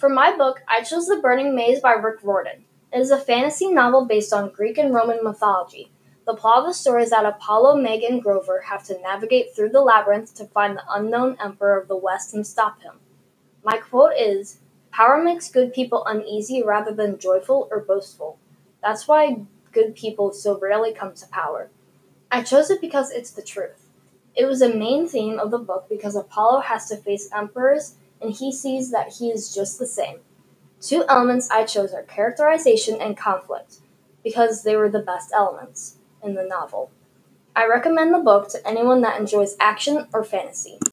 For my book, I chose The Burning Maze by Rick Riordan. It is a fantasy novel based on Greek and Roman mythology. The plot of the story is that Apollo, Meg, and Grover have to navigate through the labyrinth to find the unknown emperor of the West and stop him. My quote is, "Power makes good people uneasy rather than joyful or boastful. That's why good people so rarely come to power." I chose it because it's the truth. It was a main theme of the book because Apollo has to face emperors and he sees that he is just the same. Two elements I chose are characterization and conflict because they were the best elements in the novel. I recommend the book to anyone that enjoys action or fantasy.